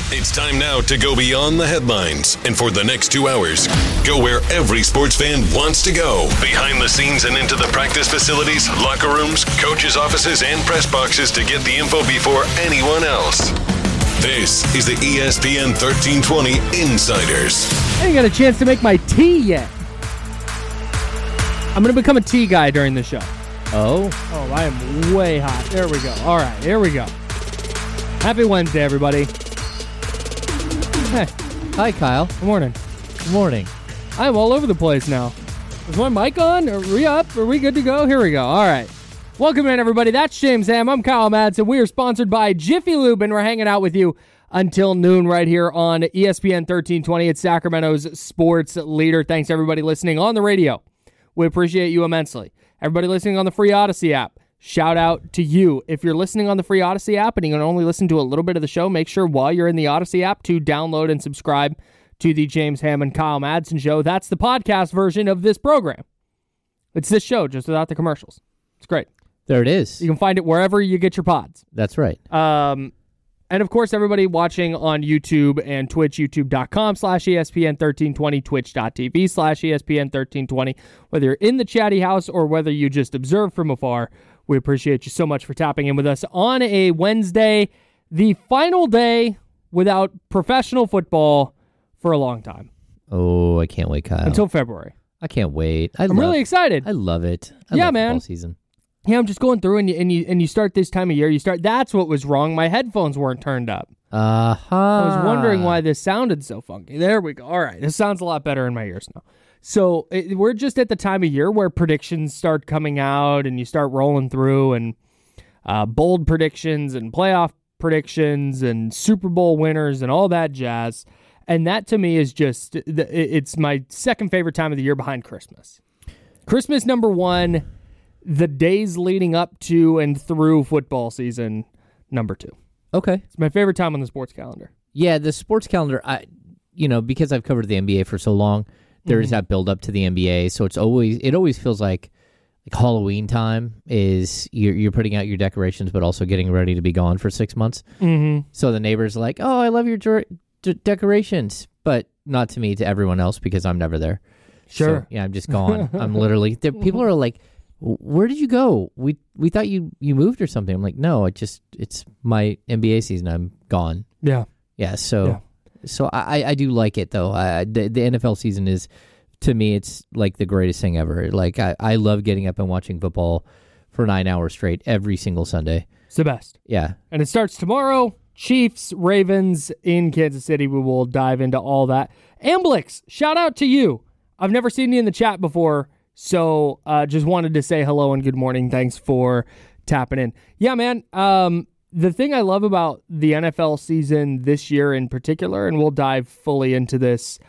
It's time now to go beyond the headlines. And for the next 2 hours, go where every sports fan wants to go. Behind the scenes and into the practice facilities, locker rooms, coaches' offices, and press boxes to get the info before anyone else. This is the ESPN 1320 Insiders. I ain't got a chance to make my tea yet. I'm going to become a tea guy during the show. Oh, I am way hot. There we go. All right, here we go. Happy Wednesday, everybody. Hey, hi, Kyle. good morning. Good morning. I'm all over the place now. Is my mic on? Are we up? Are we good to go? Here we go. All right. Welcome in, everybody. That's James Ham. I'm Kyle Madsen. We are sponsored by Jiffy Lube, and we're hanging out with you until noon right here on ESPN 1320. It's Sacramento's sports leader. Thanks, everybody listening on the radio. We appreciate you immensely. Everybody listening on the free Odyssey app, shout out to you. If you're listening on the free Odyssey app and you can only listen to a little bit of the show, make sure while you're in the Odyssey app to download and subscribe to the James Ham and Kyle Madsen Show. That's the podcast version of this program. It's this show, just without the commercials. It's great. There it is. You can find it wherever you get your pods. That's right. And of course, everybody watching on YouTube and Twitch, youtube.com/ESPN1320, twitch.tv/ESPN1320. Whether you're in the chatty house or whether you just observe from afar, we appreciate you so much for tapping in with us on a Wednesday, the final day without professional football for a long time. Oh, I can't wait, Kyle. Until February. I can't wait. I'm really excited. I love it. Yeah, love man. Football season. Yeah, I'm just going through and you start this time of year. That's what was wrong. My headphones weren't turned up. I was wondering why this sounded so funky. There we go. All right, this sounds a lot better in my ears now. So we're just at the time of year where predictions start coming out and you start rolling through and bold predictions and playoff predictions and Super Bowl winners and all that jazz. And that to me is just, it's my second favorite time of the year behind Christmas. Christmas number one. The days leading up to and through football season, number two. Okay. It's my favorite time on the sports calendar. Yeah, the sports calendar, because I've covered the NBA for so long, there is that build up to the NBA. So it always feels like Halloween time is you're putting out your decorations, but also getting ready to be gone for 6 months. Mm-hmm. So the neighbors are like, oh, I love your decorations, but not to me, to everyone else, because I'm never there. Sure. So, yeah, I'm just gone. I'm literally, people are like, where did you go? We thought you moved or something. I'm like, no, it's my NBA season. I'm gone. Yeah. Yeah. So I do like it though. The NFL season is, to me, it's like the greatest thing ever. Like I love getting up and watching football for 9 hours straight every single Sunday. It's the best. Yeah. And it starts tomorrow. Chiefs, Ravens in Kansas City. We will dive into all that. Amblix, shout out to you. I've never seen you in the chat before. So just wanted to say hello and good morning. Thanks for tapping in. Yeah, man. The thing I love about the NFL season this year in particular, and we'll dive fully into this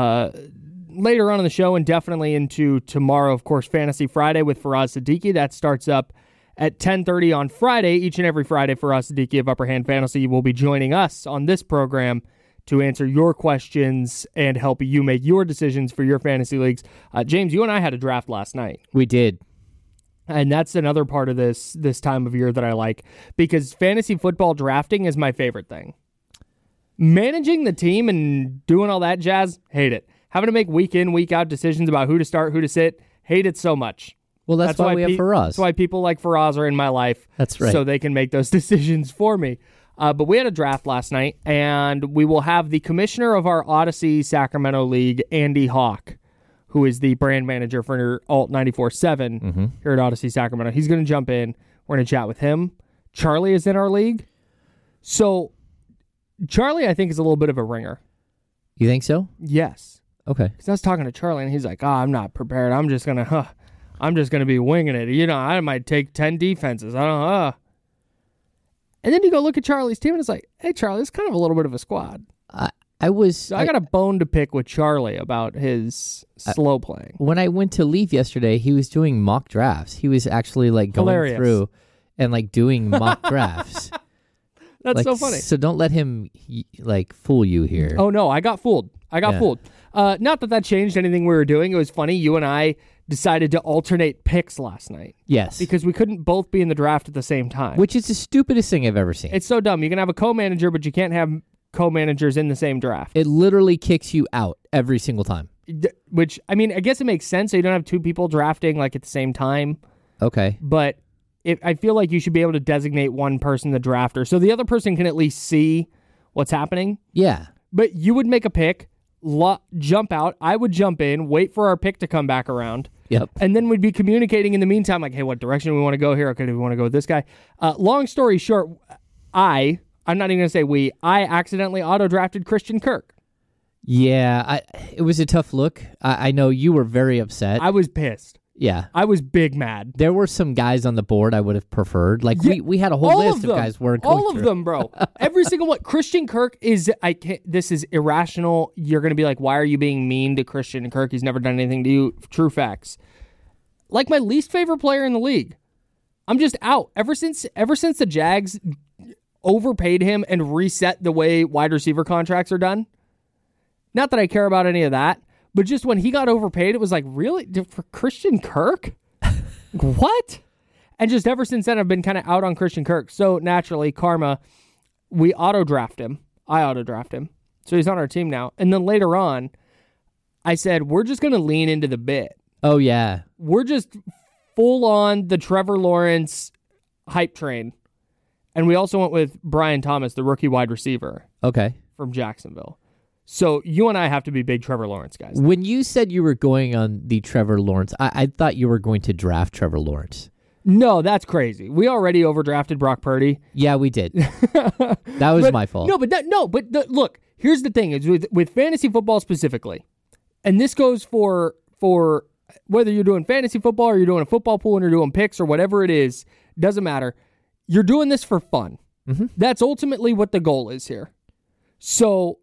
later on in the show and definitely into tomorrow, of course, Fantasy Friday with Faraz Siddiqui. That starts up at 10:30 on Friday. Each and every Friday, Faraz Siddiqui of Upper Hand Fantasy will be joining us on this program to answer your questions and help you make your decisions for your fantasy leagues. James, you and I had a draft last night. We did. And that's another part of this time of year that I like, because fantasy football drafting is my favorite thing. Managing the team and doing all that jazz, hate it. Having to make week in, week out decisions about who to start, who to sit, hate it so much. Well, that's why we have Faraz. That's why people like Faraz are in my life. That's right. So they can make those decisions for me. But we had a draft last night, and we will have the commissioner of our Odyssey Sacramento League, Andy Hawk, who is the brand manager for Alt 94.7 here at Odyssey Sacramento. He's going to jump in. We're going to chat with him. Charlie is in our league. So Charlie, I think, is a little bit of a ringer. You think so? Yes. Okay. Because I was talking to Charlie, and he's like, I'm not prepared. I'm just going to be winging it. You know, I might take 10 defenses. I don't know. And then you go look at Charlie's team, and it's like, hey, Charlie, it's kind of a little bit of a squad. I got a bone to pick with Charlie about his slow playing. When I went to Leaf yesterday, he was doing mock drafts. He was actually like going through and like doing mock drafts. That's like, so funny. So don't let him like fool you here. Oh no, I got fooled. Fooled. Not that changed anything we were doing. It was funny. You and I decided to alternate picks last night. Yes. Because we couldn't both be in the draft at the same time. Which is the stupidest thing I've ever seen. It's so dumb. You can have a co-manager, but you can't have co-managers in the same draft. It literally kicks you out every single time. Which, I mean, I guess it makes sense. So you don't have two people drafting like at the same time. Okay. But I feel like you should be able to designate one person the drafter, so the other person can at least see what's happening. Yeah. But you would make a pick, jump out. I would jump in, wait for our pick to come back around. Yep. And then we'd be communicating in the meantime, like, hey, what direction do we want to go here? Okay, do we want to go with this guy? Long story short, I'm not even going to say we, I accidentally auto-drafted Christian Kirk. Yeah, it was a tough look. I know you were very upset. I was pissed. Yeah. I was big mad. There were some guys on the board I would have preferred. Like, we had a whole list of guys we're going All of them, bro. Every single one. Christian Kirk is, this is irrational. You're going to be like, why are you being mean to Christian Kirk? He's never done anything to you. True facts. Like my least favorite player in the league. I'm just out. Ever since the Jags overpaid him and reset the way wide receiver contracts are done. Not that I care about any of that. But just when he got overpaid, it was like, really? For Christian Kirk? What? And just ever since then, I've been kind of out on Christian Kirk. So naturally, karma, we auto-draft him. I auto-draft him. So he's on our team now. And then later on, I said, we're just going to lean into the bit. Oh, yeah. We're just full on the Trevor Lawrence hype train. And we also went with Brian Thomas, the rookie wide receiver. Okay. From Jacksonville. So you and I have to be big Trevor Lawrence guys. When you said you were going on the Trevor Lawrence, I thought you were going to draft Trevor Lawrence. No, that's crazy. We already overdrafted Brock Purdy. Yeah, we did. That was my fault. Look, here's the thing: is with fantasy football specifically, and this goes for whether you're doing fantasy football or you're doing a football pool and you're doing picks or whatever it is, doesn't matter. You're doing this for fun. Mm-hmm. That's ultimately what the goal is here. So,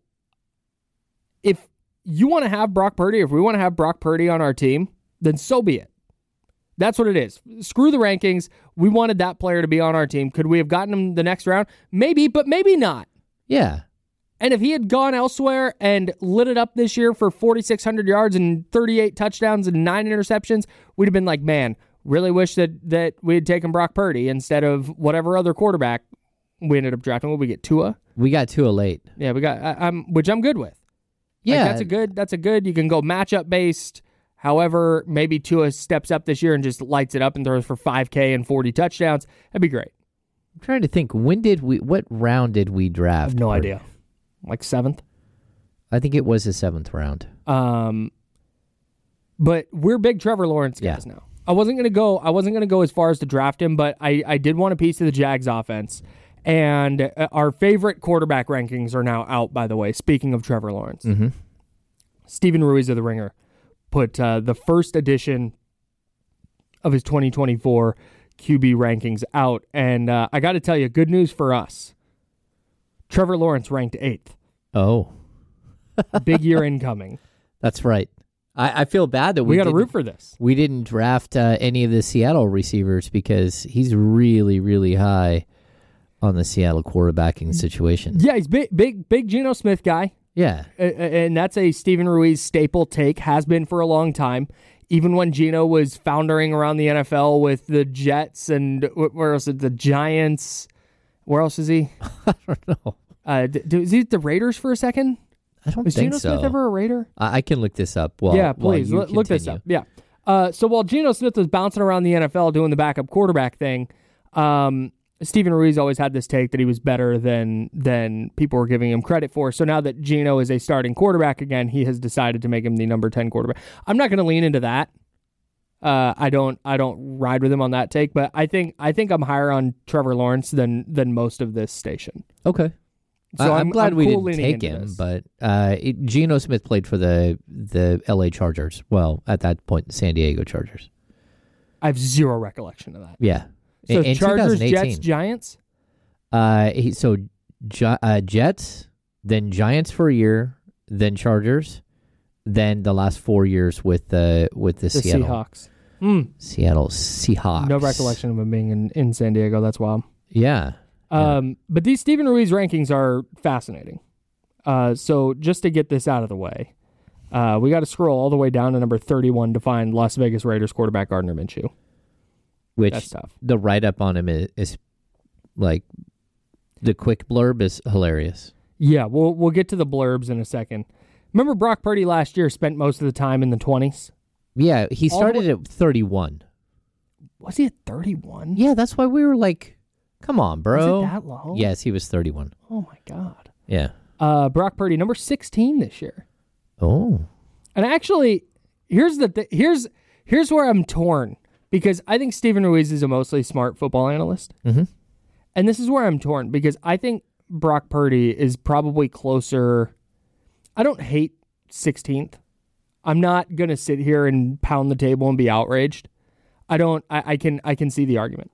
if you want to have Brock Purdy, if we want to have Brock Purdy on our team, then so be it. That's what it is. Screw the rankings. We wanted that player to be on our team. Could we have gotten him the next round? Maybe, but maybe not. Yeah. And if he had gone elsewhere and lit it up this year for 4,600 yards and 38 touchdowns and 9 interceptions, we'd have been like, man, really wish that we had taken Brock Purdy instead of whatever other quarterback we ended up drafting. What did we get, Tua? We got Tua late. Yeah, we got, which I'm good with. Yeah. Like, that's a good, you can go matchup based. However, maybe Tua steps up this year and just lights it up and throws for 5K and 40 touchdowns. That'd be great. I'm trying to think, what round did we draft? I have no idea. Like 7th? I think it was the 7th round. But we're big Trevor Lawrence guys now. I wasn't gonna go as far as to draft him, but I did want a piece of the Jags offense. And our favorite quarterback rankings are now out, by the way, speaking of Trevor Lawrence. Mm-hmm. Stephen Ruiz of The Ringer put the first edition of his 2024 QB rankings out. And I got to tell you, good news for us. Trevor Lawrence ranked 8th. Oh. Big year incoming. That's right. I feel bad that we got to root for this. We didn't draft any of the Seattle receivers because he's really, really high on the Seattle quarterbacking situation. Yeah, he's big Geno Smith guy. Yeah. And that's a Stephen Ruiz staple take, has been for a long time. Even when Geno was floundering around the NFL with the Jets and where else? The Giants. Where else is he? I don't know. Is he the Raiders for a second? I don't was think Geno so. Smith ever a Raider? I can look this up. Yeah, please. Look this up. Yeah. So while Geno Smith was bouncing around the NFL doing the backup quarterback thing, Stephen Ruiz always had this take that he was better than people were giving him credit for. So now that Geno is a starting quarterback again, he has decided to make him the number 10 quarterback. I'm not going to lean into that. I don't ride with him on that take, but I think I'm higher on Trevor Lawrence than most of this station. Okay. So I'm glad we cool didn't take him, this. but Geno Smith played for the LA Chargers. Well, at that point, the San Diego Chargers. I have zero recollection of that. Yeah. So in Chargers, 2018. Jets, Giants? Jets, then Giants for a year, then Chargers, then the last 4 years with the Seattle Seahawks. Seattle Seahawks. No recollection of him being in San Diego. That's wild. Yeah. But these Stephen Ruiz rankings are fascinating. So just to get this out of the way, we got to scroll all the way down to number 31 to find Las Vegas Raiders quarterback Gardner Minshew. Which That's tough. The write-up on him is like, the quick blurb is hilarious. Yeah, we'll get to the blurbs in a second. Remember Brock Purdy last year spent most of the time in the 20s? Yeah, he started at 31. Was he at 31? Yeah, that's why we were like, come on, bro. Was it that low? Yes, he was 31. Oh, my God. Yeah. Brock Purdy, number 16 this year. Oh. And actually, here's where I'm torn, because I think Steven Ruiz is a mostly smart football analyst. Mm-hmm. And this is where I'm torn, because I think Brock Purdy is probably closer. I don't hate 16th. I'm not going to sit here and pound the table and be outraged. I can see the argument.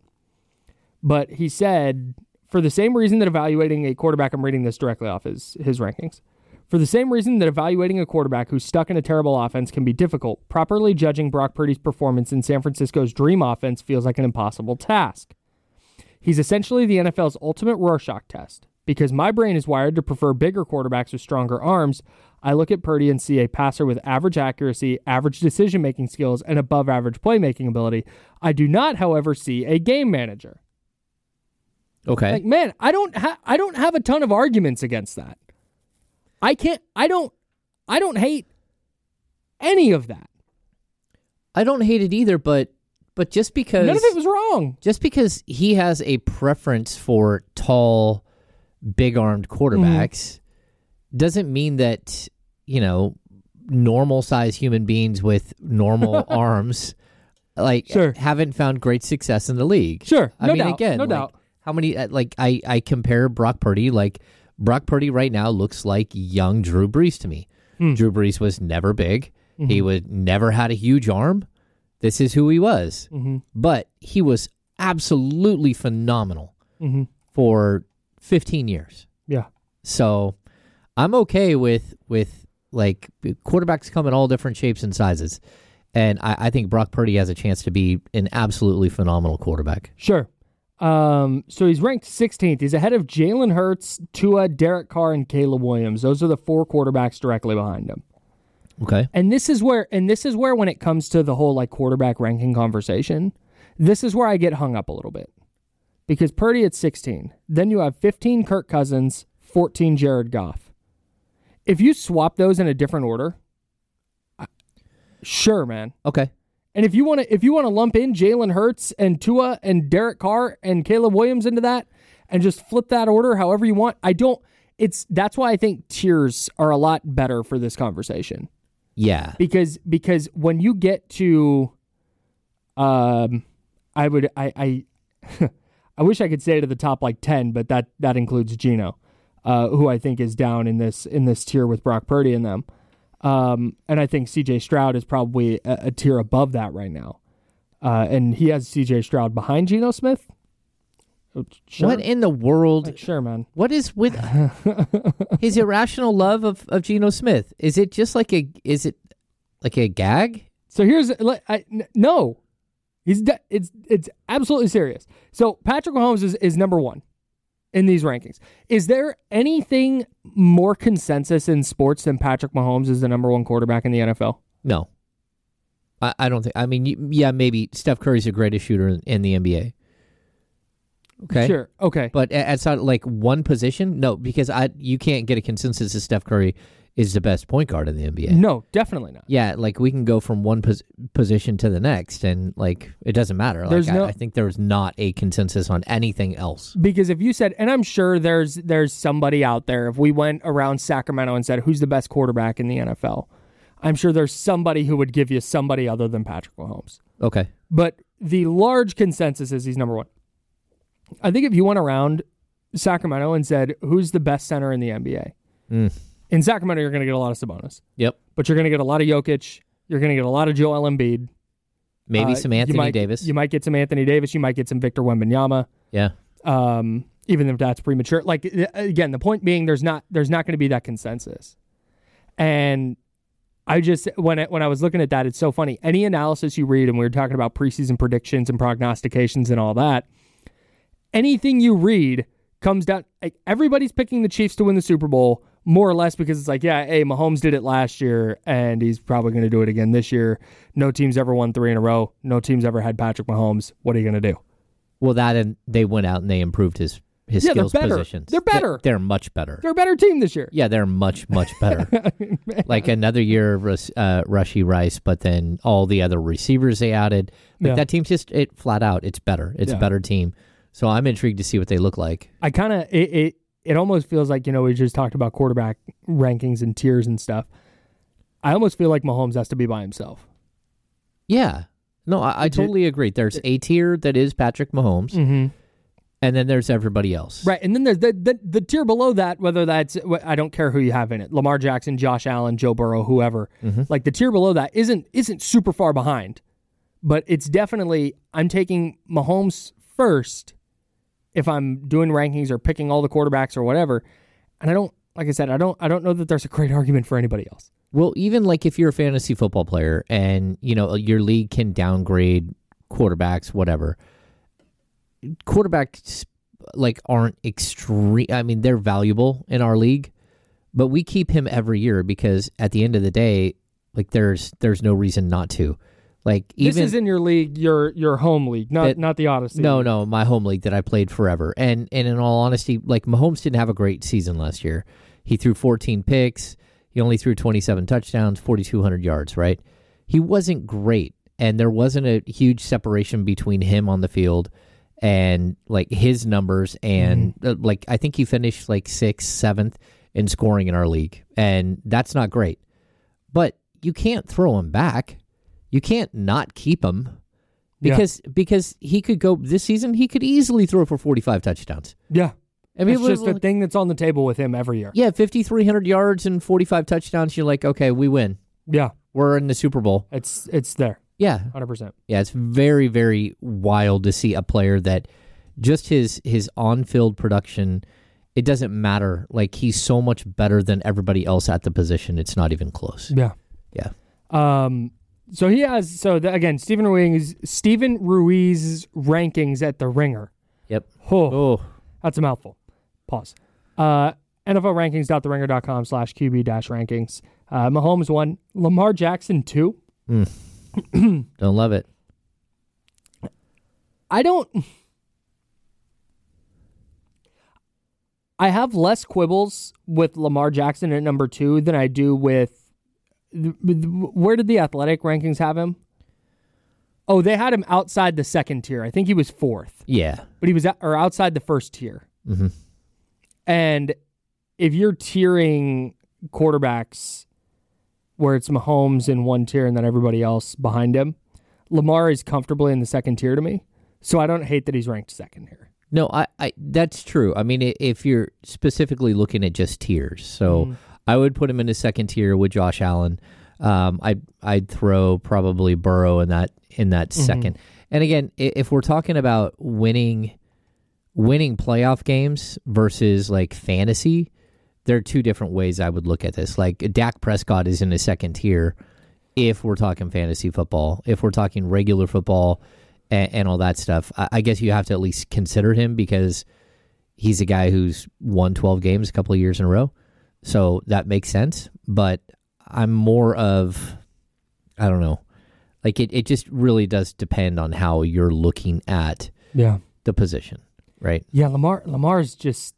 But he said, for the same reason that evaluating a quarterback, I'm reading this directly off his rankings. For the same reason that evaluating a quarterback who's stuck in a terrible offense can be difficult, properly judging Brock Purdy's performance in San Francisco's dream offense feels like an impossible task. He's essentially the NFL's ultimate Rorschach test. Because my brain is wired to prefer bigger quarterbacks with stronger arms, I look at Purdy and see a passer with average accuracy, average decision-making skills, and above-average playmaking ability. I do not, however, see a game manager. Okay. Like, man, I don't have a ton of arguments against that. I don't hate any of that. I don't hate it either, but just because none of it was wrong. Just because he has a preference for tall, big-armed quarterbacks doesn't mean that, normal-sized human beings with normal arms haven't found great success in the league. Sure. No doubt. How many I compare Brock Purdy, Brock Purdy right now looks like young Drew Brees to me. Drew Brees was never big. Mm-hmm. He never had a huge arm. This is who he was. Mm-hmm. But he was absolutely phenomenal for 15 years. Yeah. So I'm okay with quarterbacks come in all different shapes and sizes. And I think Brock Purdy has a chance to be an absolutely phenomenal quarterback. Sure. So he's ranked 16th. He's ahead of Jalen Hurts, Tua, Derek Carr, and Caleb Williams. Those are the four quarterbacks directly behind him. Okay. And this is where when it comes to the whole quarterback ranking conversation, this is where I get hung up a little bit. Because Purdy at 16. Then you have 15 Kirk Cousins, 14 Jared Goff. If you swap those in a different order, sure, man. Okay. And if you want to lump in Jalen Hurts and Tua and Derek Carr and Caleb Williams into that and just flip that order however you want, that's why I think tiers are a lot better for this conversation. Yeah. Because when you get to I wish I could say to the top 10, but that includes Geno, who I think is down in this tier with Brock Purdy and them. And I think C.J. Stroud is probably a tier above that right now. And he has C.J. Stroud behind Geno Smith. Sure. What in the world? Sure, man. What is with his irrational love of Geno Smith? Is it just like a gag? So here's no. It's absolutely serious. So Patrick Mahomes is number one in these rankings. Is there anything more consensus in sports than Patrick Mahomes is the number one quarterback in the NFL? No. I don't think. I mean, yeah, maybe Steph Curry's the greatest shooter in the NBA. Okay. Sure. Okay. But at one position, no, because you can't get a consensus that Steph Curry is the best point guard in the NBA. No, definitely not. Yeah, we can go from one position to the next, and it doesn't matter. I think there's not a consensus on anything else. Because if you said, and I'm sure there's somebody out there, if we went around Sacramento and said, who's the best quarterback in the NFL? I'm sure there's somebody who would give you somebody other than Patrick Mahomes. Okay. But the large consensus is he's number one. I think if you went around Sacramento and said, who's the best center in the NBA? In Sacramento, you're going to get a lot of Sabonis. Yep. But you're going to get a lot of Jokic. You're going to get a lot of Joel Embiid. Maybe some Anthony Davis. You might get some Anthony Davis. You might get some Victor Wembanyama. Yeah. Even if that's premature. Again, the point being there's not going to be that consensus. And I just, when I was looking at that, it's so funny. Any analysis you read, and we were talking about preseason predictions and prognostications and all that, anything you read comes down, everybody's picking the Chiefs to win the Super Bowl, more or less because it's hey, Mahomes did it last year, and he's probably going to do it again this year. No team's ever won 3 in a row. No team's ever had Patrick Mahomes. What are you going to do? Well, and they went out and they improved his his Yeah, they're skills better. positions. They're better. They're much better. They're a better team this year. Yeah, they're much, much better. Like another year of Rashee Rice, but then all the other receivers they added. Like that team's just flat out. It's better. It's a better team. So I'm intrigued to see what they look like. I kind of it almost feels like, we just talked about quarterback rankings and tiers and stuff. I almost feel like Mahomes has to be by himself. Yeah. No, I totally agree. There's a tier that is Patrick Mahomes. Mm-hmm. And then there's everybody else. Right, and then there's the tier below that, whether that's, I don't care who you have in it, Lamar Jackson, Josh Allen, Joe Burrow, whoever. Mm-hmm. Like the tier below that isn't super far behind, but it's definitely, I'm taking Mahomes first if I'm doing rankings or picking all the quarterbacks or whatever. And I don't, like I said, I don't know that there's a great argument for anybody else. Well, even like if you're a fantasy football player and, your league can downgrade quarterbacks, whatever. Quarterbacks aren't extreme. I mean, they're valuable in our league, but we keep him every year because at the end of the day, there's no reason not to. This is in your league, your home league, not the Odyssey. No, my home league that I played forever. And in all honesty, Mahomes didn't have a great season last year. He threw 14 picks. He only threw 27 touchdowns, 4,200 yards. Right? He wasn't great, and there wasn't a huge separation between him on the field and his numbers, and I think he finished 6th, 7th in scoring in our league, and that's not great. But you can't throw him back. You can't not keep him because he could go this season. He could easily throw for 45 touchdowns. Yeah, I mean, it's just the thing that's on the table with him every year. Yeah, 5,300 yards and 45 touchdowns. You're like, okay, we win. Yeah, we're in the Super Bowl. It's there. Yeah, 100%. Yeah, it's very, very wild to see a player that just his on-field production, it doesn't matter. He's so much better than everybody else at the position. It's not even close. Yeah. Yeah. So he has, again, Stephen Ruiz's rankings at the Ringer. Yep. Oh, that's a mouthful. Pause. NFLrankings.theringer.com/QB-rankings. Mahomes 1, Lamar Jackson 2. Don't love it. I have less quibbles with Lamar Jackson at number 2 than I do with where did the Athletic rankings have him? Oh, they had him outside the second tier. I think he was 4th. Yeah. But he was outside the first tier. Mm-hmm. And if you're tiering quarterbacks where it's Mahomes in one tier and then everybody else behind him, Lamar is comfortably in the second tier to me. So I don't hate that he's ranked second here. No, I that's true. I mean, if you're specifically looking at just tiers, so I would put him in the second tier with Josh Allen. I'd throw probably Burrow in that second. And again, if we're talking about winning playoff games versus fantasy, there are two different ways I would look at this. Dak Prescott is in the second tier if we're talking fantasy football. If we're talking regular football and all that stuff, I guess you have to at least consider him because he's a guy who's won 12 games a couple of years in a row. So that makes sense. But I'm more of, I don't know, it just really does depend on how you're looking at the position, right? Yeah, Lamar is just...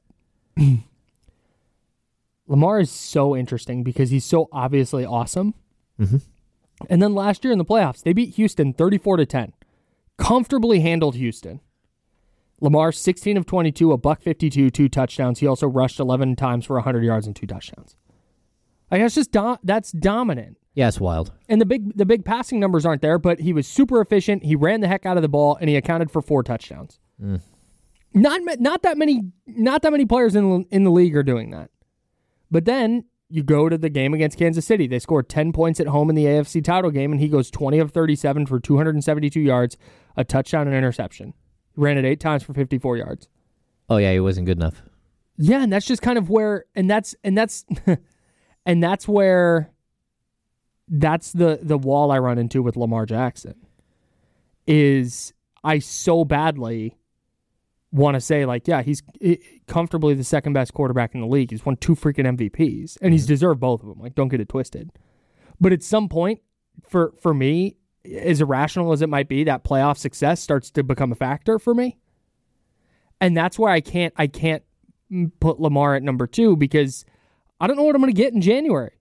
Lamar is so interesting because he's so obviously awesome. Mm-hmm. And then last year in the playoffs, they beat Houston 34-10. Comfortably handled Houston. Lamar, 16 of 22, a $152, 2 touchdowns. He also rushed 11 times for 100 yards and 2 touchdowns. That's just that's dominant. Yeah, it's wild. And the big passing numbers aren't there, but he was super efficient. He ran the heck out of the ball, and he accounted for 4 touchdowns. Not that many players in the league are doing that. But then you go to the game against Kansas City. They scored 10 points at home in the AFC title game, and he goes 20 of 37 for 272 yards, a touchdown and interception. Ran it 8 times for 54 yards. Oh yeah, he wasn't good enough. Yeah, and that's just kind of where, and that's where that's the wall I run into with Lamar Jackson. Is I so badly want to say he's comfortably the second best quarterback in the league. He's won 2 freaking MVPs, and he's deserved both of them. Don't get it twisted. But at some point, for me, as irrational as it might be, that playoff success starts to become a factor for me. And that's why I can't put Lamar at number 2 because I don't know what I'm going to get in January.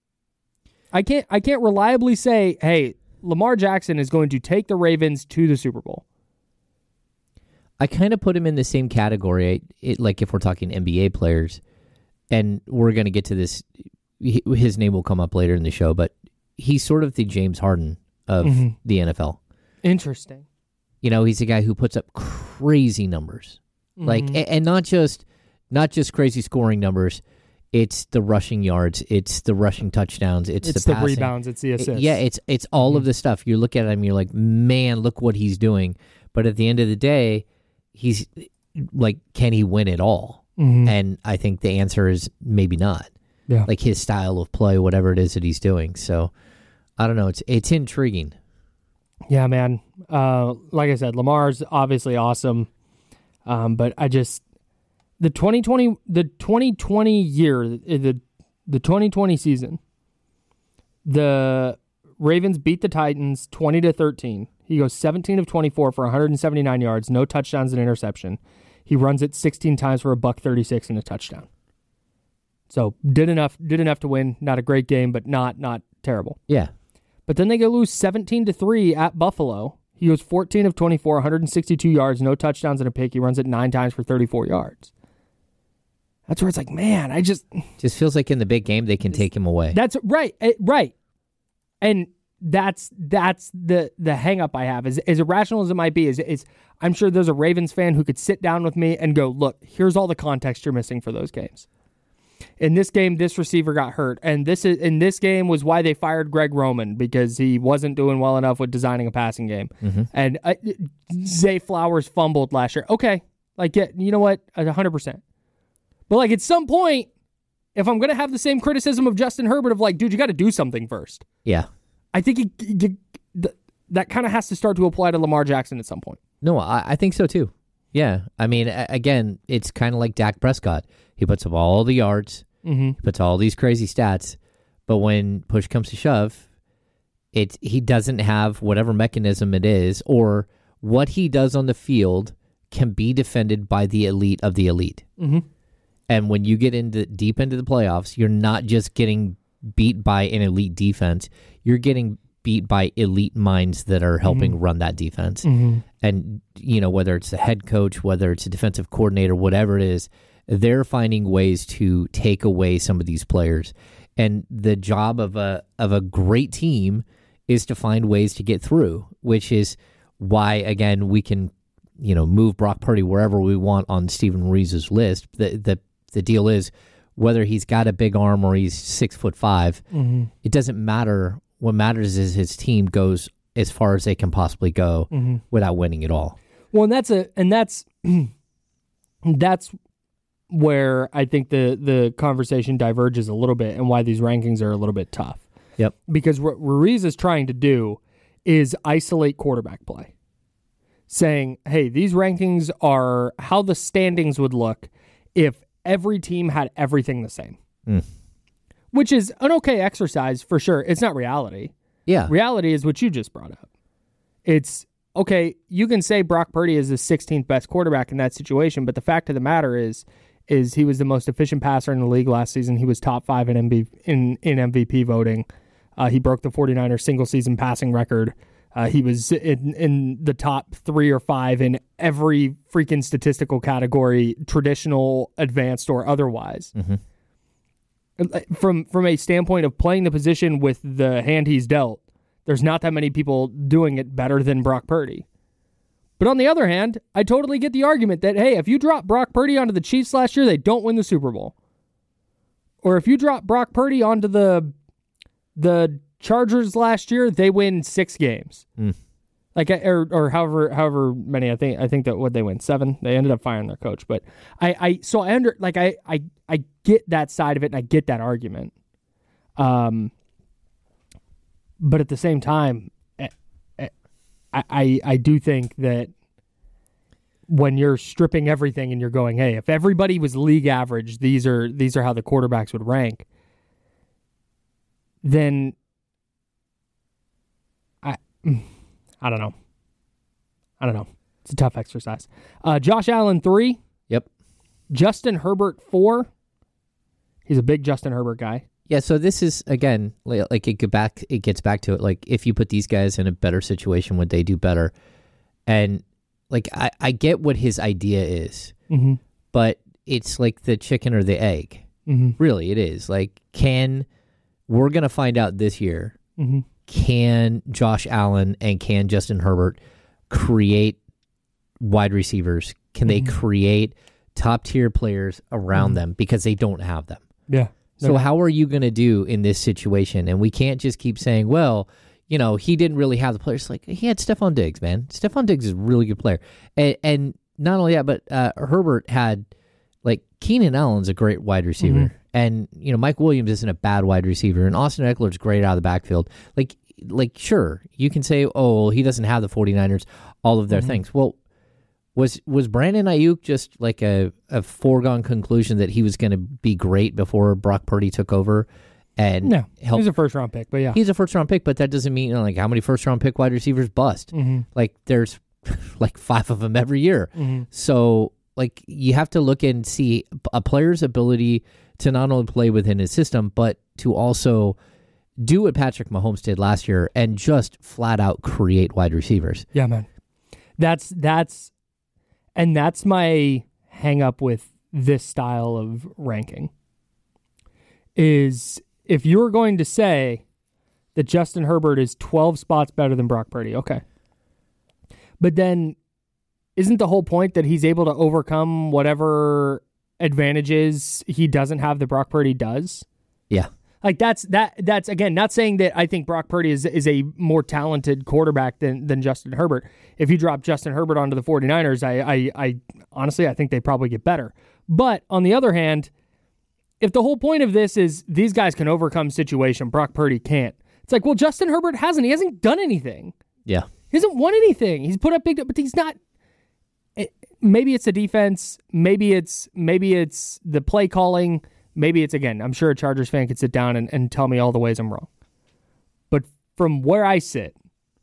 I can't reliably say, hey, Lamar Jackson is going to take the Ravens to the Super Bowl. I kind of put him in the same category, like if we're talking NBA players, and we're going to get to this, his name will come up later in the show, but he's sort of the James Harden of the NFL. Interesting. He's a guy who puts up crazy numbers, and not just crazy scoring numbers. It's the rushing yards, it's the rushing touchdowns, it's the passing. Rebounds, it's the assists. It's all of the stuff. You look at him, you're like, man, look what he's doing. But at the end of the day, he's like, can he win it all? And I think the answer is maybe not. Yeah. Like his style of play, whatever it is that he's doing. So I don't know. It's intriguing. Yeah, man. Like I said, Lamar's obviously awesome. But I just the 2020 year, the 2020 season, the Ravens beat the Titans 20-13. He goes 17 of 24 for 179 yards, no touchdowns and interception. He runs it 16 times for $136 and a touchdown. So did enough to win. Not a great game, but not terrible. Yeah. But then they go lose 17-3 at Buffalo. He goes 14 of 24, 162 yards, no touchdowns and a pick. He runs it 9 times for 34 yards. That's where it's like, man, I just feels like in the big game they can take him away. That's right, right. And that's the hang up I have. As irrational as it might be, is I'm sure there's a Ravens fan who could sit down with me and go, look, here's all the context you're missing for those games. In this game, this receiver got hurt, and in this game was why they fired Greg Roman, because he wasn't doing well enough with designing a passing game. And Zay Flowers fumbled last year. Okay, like, yeah, you know what? 100%. But like at some point, if I'm going to have the same criticism of Justin Herbert of like, dude, you got to do something first. Yeah. I think that kind of has to start to apply to Lamar Jackson at some point. No, I think so too. Yeah. I mean, again, it's kind of like Dak Prescott. He puts up all the yards. He puts all these crazy stats. But when push comes to shove, he doesn't have whatever mechanism it is, or what he does on the field can be defended by the elite of the elite. And when you get deep into the playoffs, you're not just getting beat by an elite defense. You're getting beat by elite minds that are helping run that defense. And, whether it's the head coach, whether it's a defensive coordinator, whatever it is, they're finding ways to take away some of these players. And the job of a great team is to find ways to get through, which is why, again, we can, move Brock Purdy wherever we want on Steven Ruiz's list. The deal is, whether he's got a big arm or he's 6'5", it doesn't matter. What matters is his team goes as far as they can possibly go without winning at all. Well, and that's where I think the conversation diverges a little bit, and why these rankings are a little bit tough. Yep. Because what Ruiz is trying to do is isolate quarterback play, saying, hey, these rankings are how the standings would look if every team had everything the same. Which is an okay exercise for sure. It's not reality. Yeah. Reality is what you just brought up. It's, okay, you can say Brock Purdy is the 16th best quarterback in that situation, but the fact of the matter is he was the most efficient passer in the league last season. He was top 5 in MVP voting. He broke the 49ers single-season passing record. He was in the top 3 or 5 in every freaking statistical category, traditional, advanced, or otherwise. From a standpoint of playing the position with the hand he's dealt, there's not that many people doing it better than Brock Purdy. But on the other hand, I totally get the argument that, hey, if you drop Brock Purdy onto the Chiefs last year, they don't win the Super Bowl. Or if you drop Brock Purdy onto the Chargers last year, they win 6 games. Like, or however many. I think that what they win 7. They ended up firing their coach, but I get that side of it, and I get that argument. But at the same time, I do think that when you're stripping everything and you're going, hey, if everybody was league average, these are how the quarterbacks would rank, then I don't know. It's a tough exercise. Josh Allen 3. Yep. Justin Herbert 4. He's a big Justin Herbert guy. Yeah, so this is, again, like it gets back to it. Like, if you put these guys in a better situation, would they do better? And, like, I get what his idea is, but it's like the chicken or the egg. Really, it is. Like, we're going to find out this year, can Josh Allen and can Justin Herbert create wide receivers? Can they create top-tier players around them? Because they don't have them. Yeah. So how are you going to do in this situation? And we can't just keep saying, well, he didn't really have the players. Like, he had Stephon Diggs, man. Stephon Diggs is a really good player. And not only that, but Herbert had, like, Keenan Allen's a great wide receiver. And, Mike Williams isn't a bad wide receiver. And Austin Eckler's great out of the backfield. Like sure, you can say, oh, he doesn't have the 49ers, all of their things. Well, Was Brandon Ayuk just like a foregone conclusion that he was going to be great before Brock Purdy took over? And no, he's a first-round pick, but yeah. He's a first-round pick, but that doesn't mean, like, how many first-round pick wide receivers bust? Like, there's like 5 of them every year. So, like, you have to look and see a player's ability to not only play within his system, but to also do what Patrick Mahomes did last year and just flat-out create wide receivers. Yeah, man. That's my hang up with this style of ranking, is if you're going to say that Justin Herbert is 12 spots better than Brock Purdy, okay. But then isn't the whole point that he's able to overcome whatever advantages he doesn't have that Brock Purdy does? Yeah. Like that's again, not saying that I think Brock Purdy is a more talented quarterback than Justin Herbert. If you drop Justin Herbert onto the 49ers, I honestly, I think they probably get better. But on the other hand, if the whole point of this is these guys can overcome situation, Brock Purdy can't. It's like, well, Justin Herbert hasn't. He hasn't done anything. Yeah. He hasn't won anything. He's put up big, but he's not. Maybe it's the defense. Maybe it's the play calling. Maybe it's, again, I'm sure a Chargers fan could sit down and tell me all the ways I'm wrong. But from where I sit,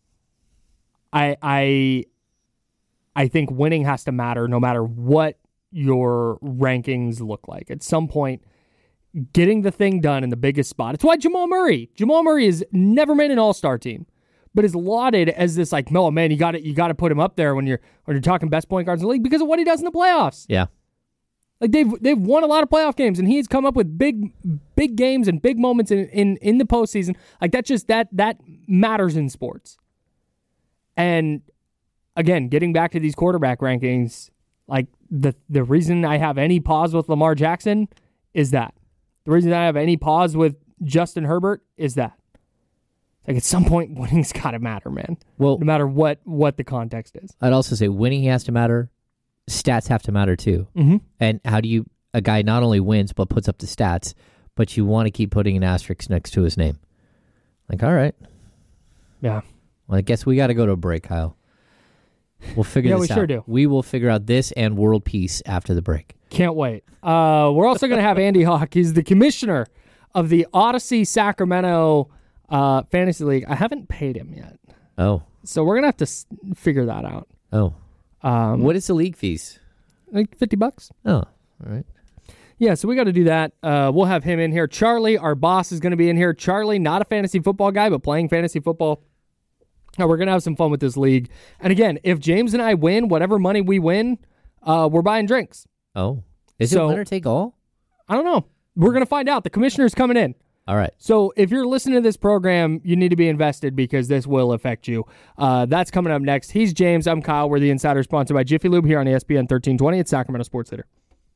I think winning has to matter no matter what your rankings look like. At some point, getting the thing done in the biggest spot. It's why Jamal Murray has never made an all-star team, but is lauded as this, like, oh man, you got to put him up there when you're talking best point guards in the league because of what he does in the playoffs. Yeah. Like they've won a lot of playoff games, and he's come up with big games and big moments in the postseason. Like that matters in sports. And again, getting back to these quarterback rankings, like the reason I have any pause with Lamar Jackson is that. The reason I have any pause with Justin Herbert is that. Like at some point, winning's got to matter, man. Well, no matter what the context is. I'd also say winning has to matter. Stats have to matter too. And how do a guy not only wins but puts up the stats, but you want to keep putting an asterisk next to his name? Like, all right. Yeah. Well, I guess we got to go to a break, Kyle. We'll figure this out. Yeah, we sure do. We will figure out this and world peace after the break. Can't wait. We're also going to have Andy Hawk. He's the commissioner of the Odyssey Sacramento Fantasy League. I haven't paid him yet. Oh. So we're going to have to figure that out. Oh. What is the league fees? Like $50. Oh, all right. Yeah, so we got to do that. We'll have him in here. Charlie, our boss, is going to be in here. Charlie, not a fantasy football guy, but playing fantasy football. We're going to have some fun with this league. And again, if James and I win, whatever money we win, we're buying drinks. Oh. Is it winner take all? I don't know. We're going to find out. The commissioner's coming in. All right. So if you're listening to this program, you need to be invested because this will affect you. That's coming up next. He's James. I'm Kyle. We're the Insider, sponsored by Jiffy Lube here on ESPN 1320 at Sacramento Sports Leader.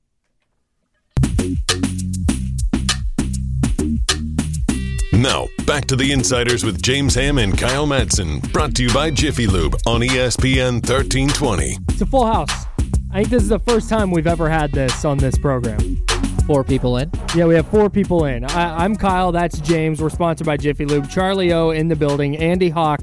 Now, back to the Insiders with James Ham and Kyle Madsen, brought to you by Jiffy Lube on ESPN 1320. It's a full house. I think this is the first time we've ever had this on this program. 4 people in? Yeah, we have 4 people in. I'm Kyle. That's James. We're sponsored by Jiffy Lube. Charlie O in the building. Andy Hawk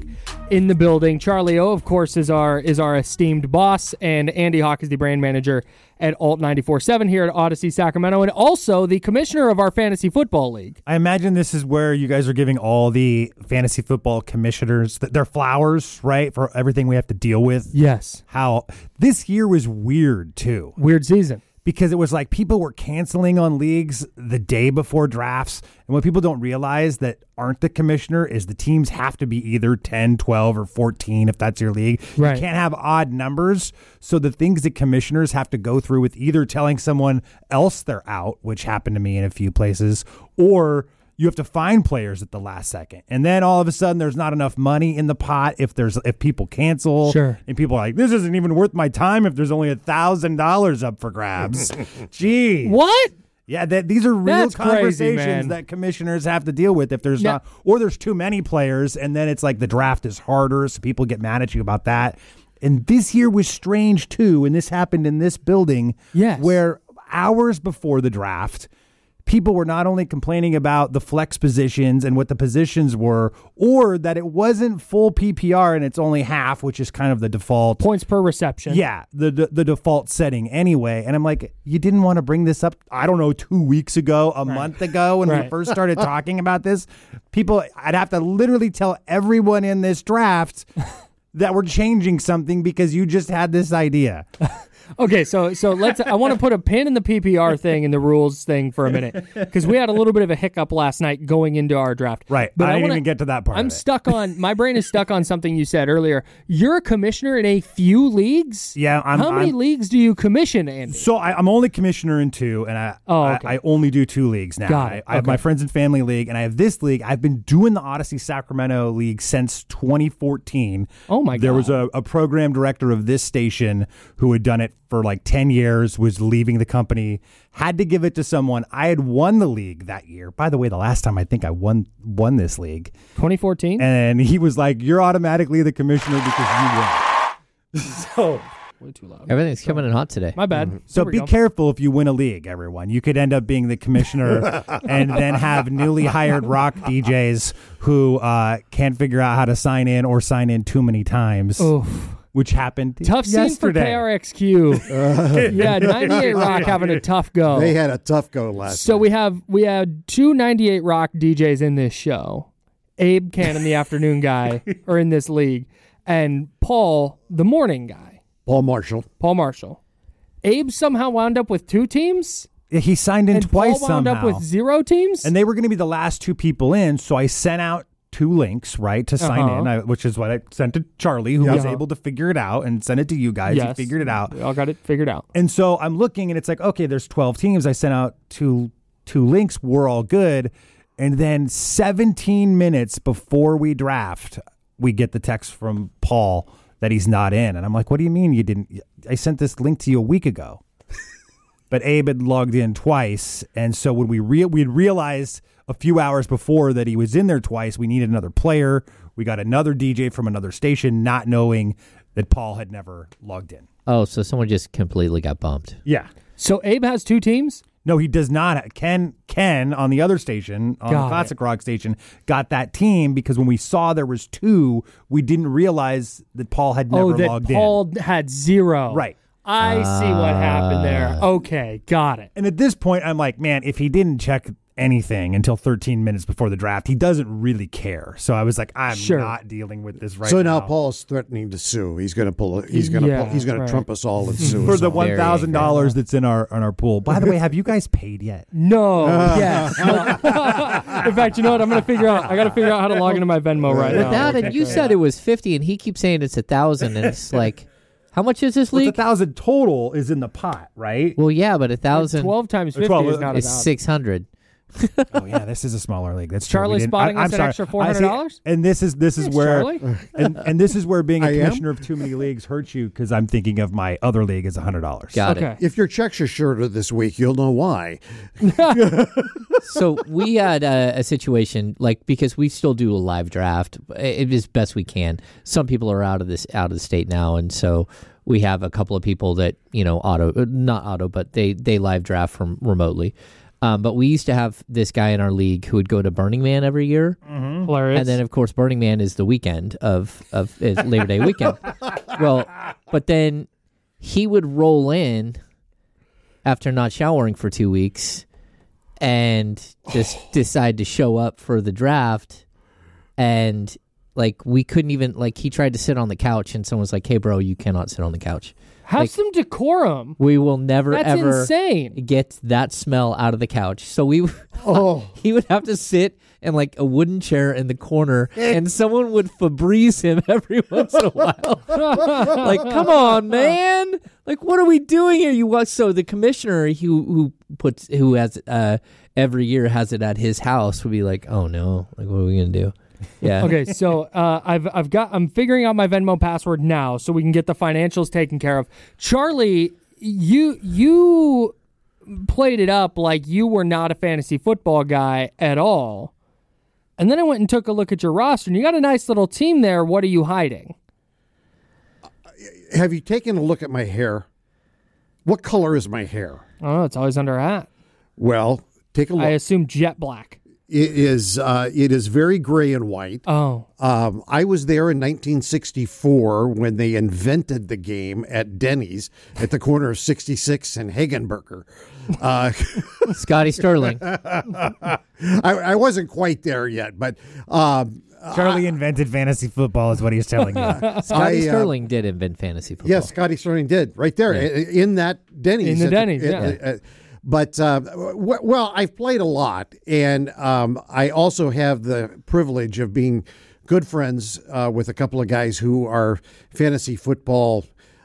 in the building. Charlie O, of course, is our esteemed boss, and Andy Hawk is the brand manager at Alt 94.7 here at Odyssey Sacramento, and also the commissioner of our fantasy football league. I imagine this is where you guys are giving all the fantasy football commissioners their flowers, right, for everything we have to deal with. Yes. How this year was weird, too. Weird season. Because it was like people were canceling on leagues the day before drafts. And what people don't realize that aren't the commissioner is the teams have to be either 10, 12, or 14 if that's your league. Right. You can't have odd numbers. So the things that commissioners have to go through with either telling someone else they're out, which happened to me in a few places, or you have to find players at the last second. And then all of a sudden there's not enough money in the pot if people cancel. Sure. And people are like, this isn't even worth my time if there's only $1,000 up for grabs. Gee. What? Yeah, these are real That's crazy, conversations man. that commissioners have to deal with if there's not, or there's too many players, and then it's like the draft is harder, so people get mad at you about that. And this year was strange too, and this happened in this building, Yes. where hours before the draft, people were not only complaining about the flex positions and what the positions were, or that it wasn't full PPR and it's only half, which is kind of the default. Points per reception. Yeah, the default setting anyway. And I'm like, you didn't want to bring this up, I don't know, 2 weeks ago, a month ago when we first started talking about this. People, I'd have to literally tell everyone in this draft that we're changing something because you just had this idea. Okay, so let's. I want to put a pin in the PPR thing and the rules thing for a minute because we had a little bit of a hiccup last night going into our draft. Right, but I didn't wanna- even get to that part. I'm of it. stuck on. My brain is stuck on something you said earlier. You're a commissioner in a few leagues. Yeah, How many leagues do you commission, Andy? So I'm only commissioner in 2, and I only do 2 leagues now. Got it. I have my friends and family league, and I have this league. I've been doing the Odyssey Sacramento league since 2014. Oh my God! There was a program director of this station who had done it for like 10 years, was leaving the company, had to give it to someone. I had won the league that year. By the way, the last time I think I won this league. 2014? And he was like, you're automatically the commissioner because you won. So way too loud. Everything's coming in hot today. My bad. So There we be go. careful if you win a league, everyone. You could end up being the commissioner and then have newly hired rock DJs who can't figure out how to sign in or sign in too many times. Oof. Which happened Tough scene yesterday. for KRXQ. Yeah, 98 Rock having a tough go. They had a tough go last So night. we had 2 98 Rock DJs in this show. Abe Cannon, the afternoon guy, are in this league, and Paul, the morning guy. Paul Marshall. Paul Marshall. Abe somehow wound up with 2 teams, He signed in and twice Paul wound somehow. up with 0 teams. And they were going to be the last 2 people in, so I sent out 2 links, right, to sign in, which is what I sent to Charlie, who was able to figure it out, and send it to you guys. Yes. You figured it out. We all got it figured out. And so I'm looking, and it's like, okay, there's 12 teams. I sent out two links. We're all good. And then 17 minutes before we draft, we get the text from Paul that he's not in. And I'm like, what do you mean you didn't? I sent this link to you a week ago. But Abe had logged in twice. And so when we'd realized a few hours before that he was in there twice, we needed another player. We got another DJ from another station, not knowing that Paul had never logged in. Oh, so someone just completely got bumped. Yeah. So Abe has 2 teams? No, he does not. Ken on the other station, on the Classic Rock station, got that team because when we saw there was 2, we didn't realize that Paul had never logged in. Paul had 0. Right. I see what happened there. Okay, got it. And at this point, I'm like, man, if he didn't check anything until 13 minutes before the draft, he doesn't really care. So I was like, I'm not dealing with this right now. So now Paul's threatening to sue. He's going to pull. He's going to trump us all and sue for us the all. $1,000 that's in our pool. By the way, have you guys paid yet? No. Yes. In fact, you know what? I got to figure out how to log into my Venmo right now. Without it, you said it was 50, and he keeps saying it's 1,000, and it's like, how much is this Well, league? it's 1,000 total is in the pot, right? Well, yeah, but 1,000 12 times 50 12 is not is 1,000. 600. Oh yeah, this is a smaller league. That's true. Charlie We didn't- spotting us I'm an sorry. extra I see- $400? And this is Thanks, where Charlie. and this is where being a I am? commissioner of too many leagues hurts you because I'm thinking of my other league as $100. Got Okay. it. If your checks are shorter this week, you'll know why. So we had a situation because we still do a live draft as best we can. Some people are out of the state now, and so we have a couple of people that but they live draft from remotely. But we used to have this guy in our league who would go to Burning Man every year, Hilarious. And then, of course, Burning Man is the weekend of Labor Day weekend. Well, but then he would roll in after not showering for 2 weeks and just decide to show up for the draft. And, like, we couldn't even, like, he tried to sit on the couch and someone was like, hey, bro, you cannot sit on the couch. Have some decorum. We will never, That's ever insane. get that smell out of the couch. So he would have to sit in like a wooden chair in the corner, and someone would Febreze him every once in a while. Like, come on, man! Like, what are we doing here? So the commissioner who has every year has it at his house would be like, oh no, like what are we gonna do? Yeah. Okay, so I'm figuring out my Venmo password now so we can get the financials taken care of. Charlie, you played it up like you were not a fantasy football guy at all. And then I went and took a look at your roster, and you got a nice little team there. What are you hiding? Have you taken a look at my hair? What color is my hair? Oh, it's always under a hat. Well, take a look. I assume jet black. It is very gray and white. Oh. I was there in 1964 when they invented the game at Denny's at the corner of 66 and Hagenberger. Scotty Sterling. I wasn't quite there yet, but Charlie invented fantasy football is what he's telling you. Scotty Sterling did invent fantasy football. Yes, Scotty Sterling did right there in that Denny's. In the Denny's, yeah. But, well, I've played a lot, and I also have the privilege of being good friends with a couple of guys who are fantasy football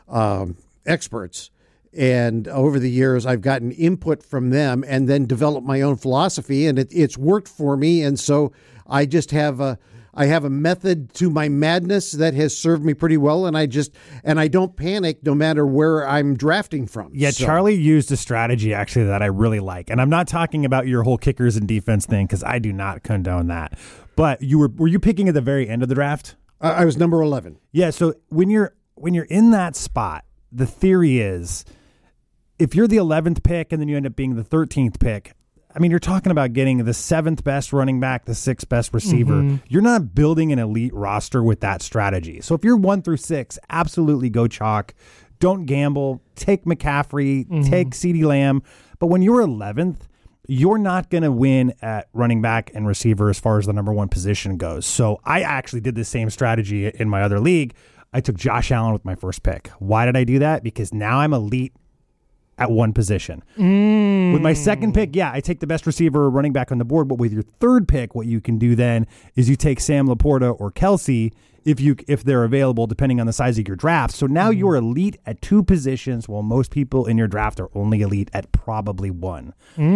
experts. And over the years, I've gotten input from them and then developed my own philosophy, and it's worked for me. And so I just have a method to my madness that has served me pretty well, and I don't panic no matter where I'm drafting from. Yeah, so. Charlie used a strategy actually that I really like, and I'm not talking about your whole kickers and defense thing because I do not condone that. But were you picking at the very end of the draft? I was number 11. Yeah, so when you're in that spot, the theory is if you're the 11th pick and then you end up being the 13th pick. I mean, you're talking about getting the 7th best running back, the 6th best receiver. Mm-hmm. You're not building an elite roster with that strategy. So if you're 1 through 6, absolutely go chalk. Don't gamble. Take McCaffrey. Take CeeDee Lamb. But when you're 11th, you're not going to win at running back and receiver as far as the number one position goes. So I actually did the same strategy in my other league. I took Josh Allen with my first pick. Why did I do that? Because now I'm elite at one position. With my second pick, I take the best receiver or running back on the board, but with your third pick, what you can do then is you take Sam Laporta or Kelsey if they're available, depending on the size of your draft. So now you're elite at 2 positions, while most people in your draft are only elite at probably 1.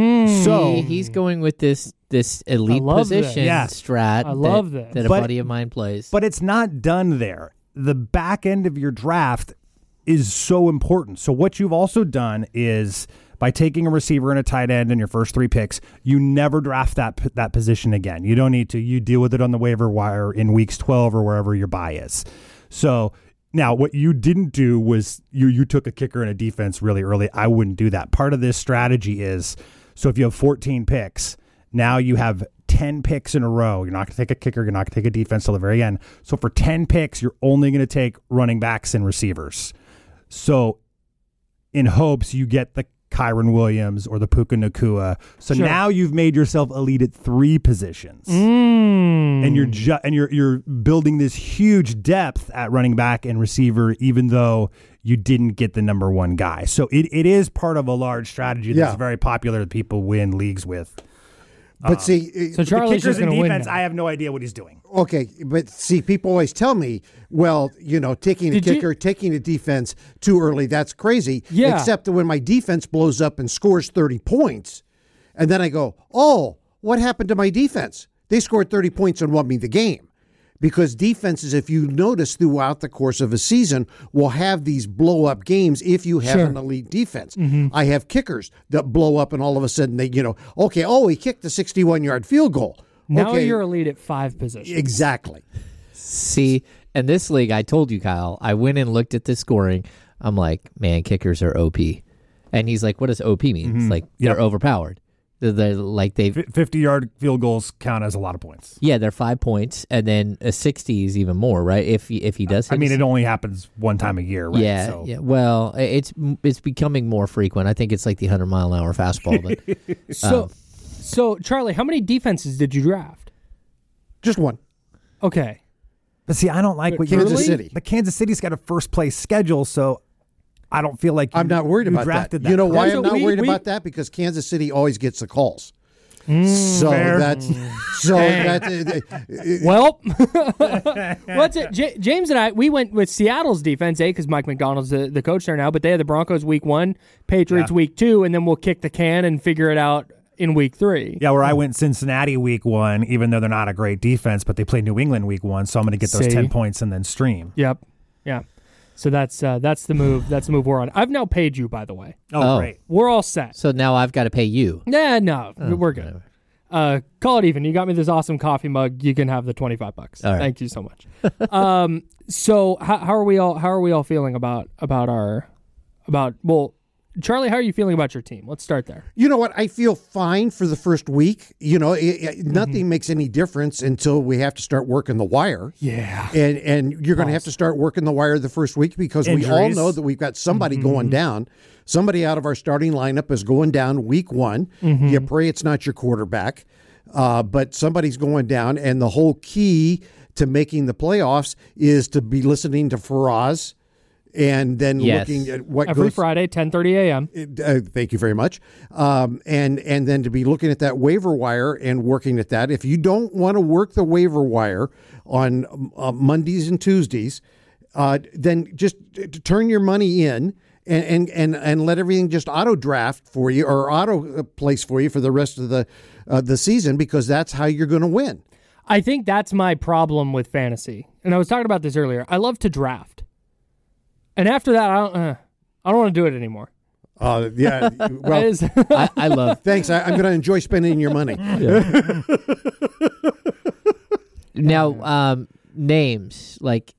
So he's going with this elite position strat. I love this. That a buddy of mine plays. But it's not done there. The back end of your draft is so important. So what you've also done is by taking a receiver and a tight end in your first 3 picks, you never draft that position again. You don't need to. You deal with it on the waiver wire in weeks 12 or wherever your bye is. So now what you didn't do was you took a kicker and a defense really early. I wouldn't do that. Part of this strategy is, so if you have 14 picks, now you have 10 picks in a row. You're not going to take a kicker. You're not going to take a defense till the very end. So for 10 picks, you're only going to take running backs and receivers. So in hopes you get the Kyron Williams or the Puka Nacua. So now you've made yourself elite at 3 positions. And you're building this huge depth at running back and receiver, even though you didn't get the number 1 guy. So it is part of a large strategy that's very popular that people win leagues with. But so Charlie's just going to win. I have no idea what he's doing. Okay, but see, people always tell me, well, taking a kicker, taking a defense too early, that's crazy. Yeah. Except that when my defense blows up and scores 30 points, and then I go, oh, what happened to my defense? They scored 30 points and won me the game. Because defenses, if you notice throughout the course of a season, will have these blow-up games if you have an elite defense. I have kickers that blow up and all of a sudden they, he kicked a 61-yard field goal. Now you're elite at 5 positions. Exactly. See, in this league, I told you, Kyle, I went and looked at the scoring. I'm like, man, kickers are OP. And he's like, what does OP mean? It's like, they're overpowered. They've 50-yard field goals count as a lot of points. they're 5 points, and then a 60 is even more, right? If he does, hit I mean, it only happens one time a year, right? Yeah, So. yeah. Well, it's becoming more frequent. I think it's like the 100-mile-an-hour fastball. But So Charlie, how many defenses did you draft? Just one. Okay. But see, I don't like what Kansas you're City. But Kansas City's got a first place schedule, so I don't feel like I'm not worried about drafted that. You know why Yeah, so I'm not worried we- about that? Because Kansas City always gets the calls. So fair. that's Well, what's it? James and I, we went with Seattle's defense, because Mike McDonald's the coach there now, but they had the Broncos week 1, Patriots week 2, and then we'll kick the can and figure it out in week 3. Yeah, where I went Cincinnati week 1, even though they're not a great defense, but they play New England week 1, so I'm going to get those See? 10 points and then stream. Yep. Yeah. So that's the move. That's the move we're on. I've now paid you, by the way. Oh, Oh. great. We're all set. so now I've got to pay you. Nah, no, we're good. Call it even. You got me this awesome coffee mug. You can have the $25. All right. Thank you so much. So how are we all feeling about Charlie, how are you feeling about your team? Let's start there. You know what? I feel fine for the first week. You know, nothing makes any difference until we have to start working the wire. Yeah. And you're going to have to start working the wire the first week because we all Injuries. know that we've got somebody going down. Somebody out of our starting lineup is going down week 1. You pray it's not your quarterback, but somebody's going down. And the whole key to making the playoffs is to be listening to Faraz and then Yes. looking at what Every goes Friday, 10:30 a.m. Thank you very much. And then to be looking at that waiver wire and working at that. If you don't want to work the waiver wire on Mondays and Tuesdays, then just turn your money in and let everything just auto draft for you or auto place for you for the rest of the season, because that's how you're going to win. I think that's my problem with fantasy. And I was talking about this earlier. I love to draft. And after that, I don't want to do it anymore. Yeah. That Well, is- I love. thanks. I'm going to enjoy spending your money. Now, names like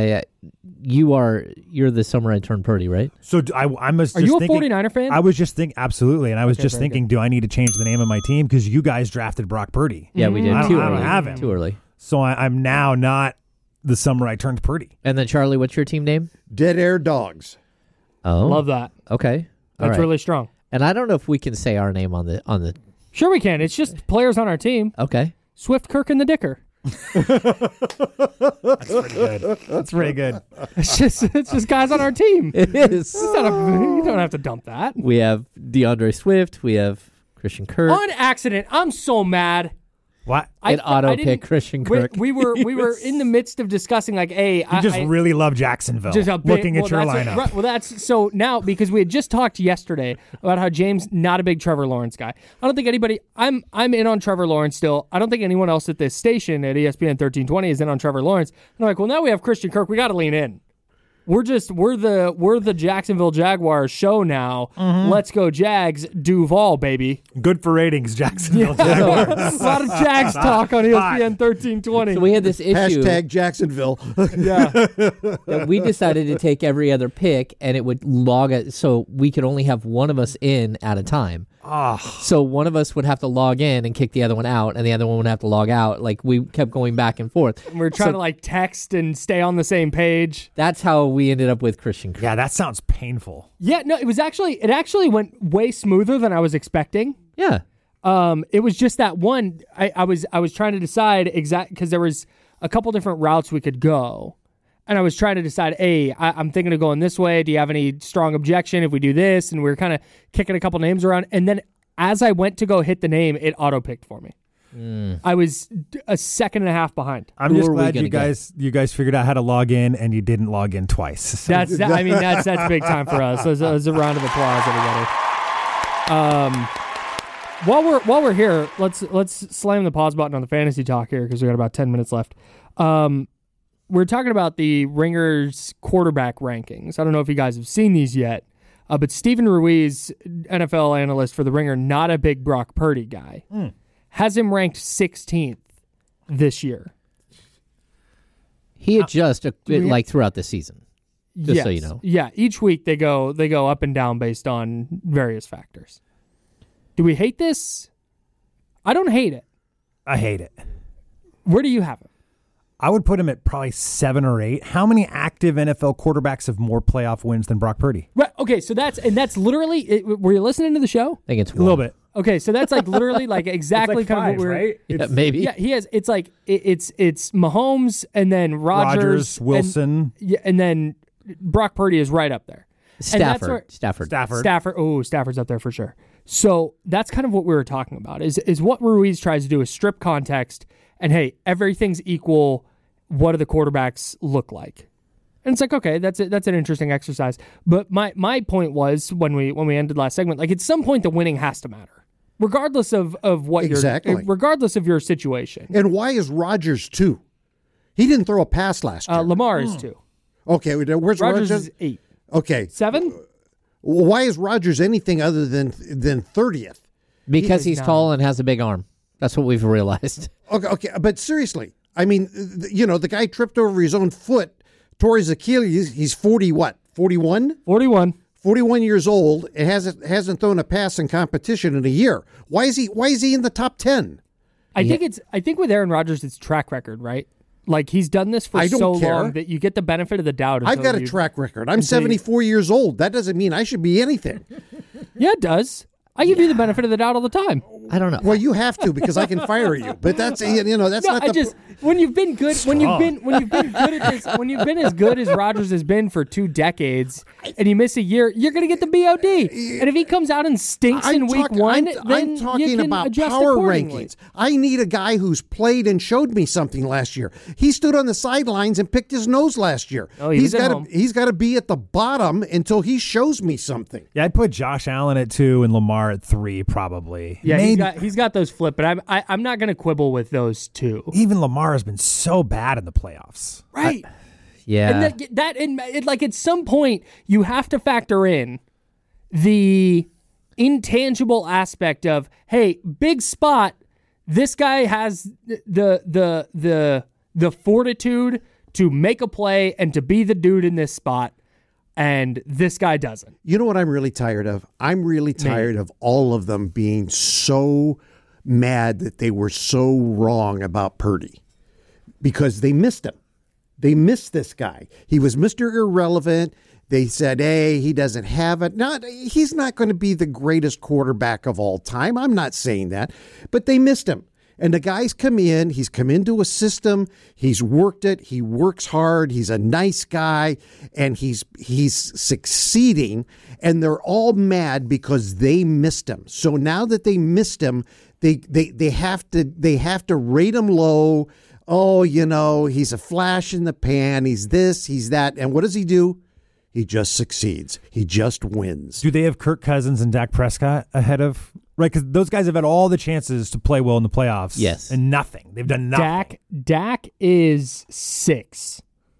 you're the summer I turned Purdy, right? So I was Are just you a thinking, 49er fan? I was just thinking, absolutely, and I was just very thinking, do I need to change the name of my team? Because you guys drafted Brock Purdy. Yeah, we did. I don't- Too I don't early. have him. Too early. So I'm now not the summer I turned Purdy. And then Charlie, what's your team name? Dead Air Dogs. Oh, Love that. Okay, all That's right. really strong. And I don't know if we can say our name on the. Sure we can. It's just players on our team. Okay. Swift, Kirk, and the Dicker. That's pretty good. It's just guys on our team. It is. You don't have to dump that. We have DeAndre Swift. We have Christian Kirk. On accident. I'm so mad. What? And auto I didn't- pick Christian we- Kirk. We were in the midst of discussing like, hey, You just really love Jacksonville. just a bit, looking at well, your that's lineup. right, well, that's so now because we had just talked yesterday about how James not a big Trevor Lawrence guy. I don't think anybody. I'm in on Trevor Lawrence still. I don't think anyone else at this station at ESPN 1320 is in on Trevor Lawrence. And I'm like, well, now we have Christian Kirk. We got to lean in. We're the Jacksonville Jaguars show now. Let's go Jags, Duval, baby. Good for ratings, Jacksonville Jaguars. A lot of Jags talk on ESPN 1320. So we had this issue Hashtag Jacksonville. Yeah. that we decided to take every other pick, and it would log it so we could only have one of us in at a time. So one of us would have to log in and kick the other one out, and the other one would have to log out. Like we kept going back and forth. We're trying So to like text and stay on the same page. That's how we ended up with Christian Kirk. Yeah, that sounds painful. Yeah, no, it actually went way smoother than I was expecting. Yeah. It was just that one. I was trying to decide because there was a couple different routes we could go, and I was trying to decide. Hey, I'm thinking of going this way. Do you have any strong objection if we do this? And we were kind of kicking a couple names around, and then as I went to go hit the name, it auto picked for me. I was a second and a half behind. I'm Who just are we glad gonna you guys figured out how to log in and you didn't log in twice. So- That's big time for us. So it's a round of applause, everybody. While we're here, let's slam the pause button on the fantasy talk here because we got about 10 minutes left. We're talking about the Ringers quarterback rankings. I don't know if you guys have seen these yet, but Stephen Ruiz, NFL analyst for the Ringer, not a big Brock Purdy guy, has him ranked 16th this year. He adjusts like throughout the season. Just so you Yes. know. Yeah, each week they go up and down based on various factors. Do we hate this? I don't hate it. I hate it. Where do you have him? I would put him at probably 7 or 8. How many active NFL quarterbacks have more playoff wins than Brock Purdy? Right. Okay, so that's literally. Were you listening to the show? I think it's A little bit. Okay, so that's like literally like exactly It's like kind of 5, what we're right? Yeah, maybe. Yeah, he has. It's like it's Mahomes and then Rodgers, Wilson. and then Brock Purdy is right up there. And that's where- Stafford. Stafford. Oh, Stafford's up there for sure. So that's kind of what we were talking about. Is what Ruiz tries to do is strip context and hey, everything's equal. What do the quarterbacks look like? And it's like, okay, that's it. That's an interesting exercise. But my point was when we ended last segment, like at some point the winning has to matter, regardless of what Exactly. regardless of your situation. And why is Rodgers 2? He didn't throw a pass last year. Lamar is 2. Okay, where's Rodgers Rodgers? is 8. Okay, 7? why is Rodgers anything other than 30th? Because He is he's tall and has a big arm. That's what we've realized. Okay, but seriously, I mean, the guy tripped over his own foot, tore his Achilles. He's 40, what, 41? 41. 41 years old. It hasn't thrown a pass in competition in a year. Why is he in the top 10? I think with Aaron Rodgers, it's track record, right? Like he's done this for I don't so care. long that you get the benefit of the doubt. I've until got a you- track record. I'm 74 years old. That doesn't mean I should be anything. Yeah, it does. I give you the benefit of the doubt all the time. I don't know. Well, you have to because I can fire you. But that's that's No, not I the just when you've been good when you've been good at this when you've been as good as Rodgers has been for 2 decades and you miss a year, you're gonna get the BOD. And if he comes out and stinks in week 1, then I'm talking you can about adjust power accordingly. rankings. I need a guy who's played and showed me something last year. He stood on the sidelines and picked his nose last year. Oh, he was at home. He's got to be at the bottom until he shows me something. Yeah, I'd put Josh Allen at 2 and Lamar at 3 probably. Yeah, Maybe, he's got those flip, but I'm not gonna quibble with those 2. even Lamar has been so bad in the playoffs. Right. Yeah. And like at some point you have to factor in the intangible aspect of, hey, big spot, this guy has the fortitude to make a play and to be the dude in this spot, and this guy doesn't. You know what I'm really tired of? I'm really tired of all of them being so mad that they were so wrong about Purdy because they missed him. They missed this guy. He was Mr. Irrelevant. They said, hey, he doesn't have it. He's not going to be the greatest quarterback of all time. I'm not saying that. But they missed him. And the guy's come in. He's come into a system. He's worked it. He works hard. He's a nice guy. And he's succeeding. And they're all mad because they missed him. So now that they missed him, they have to rate him low. Oh, he's a flash in the pan. He's this, he's that. And what does he do? He just succeeds. He just wins. Do they have Kirk Cousins and Dak Prescott ahead of... Right, because those guys have had all the chances to play well in the playoffs. Yes. And nothing. They've done nothing. Dak is 6.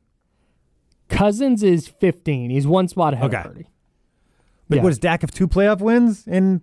Cousins is 15. He's 1 spot ahead Okay. of Purdy. But Yeah. what, does Dak have 2 playoff wins in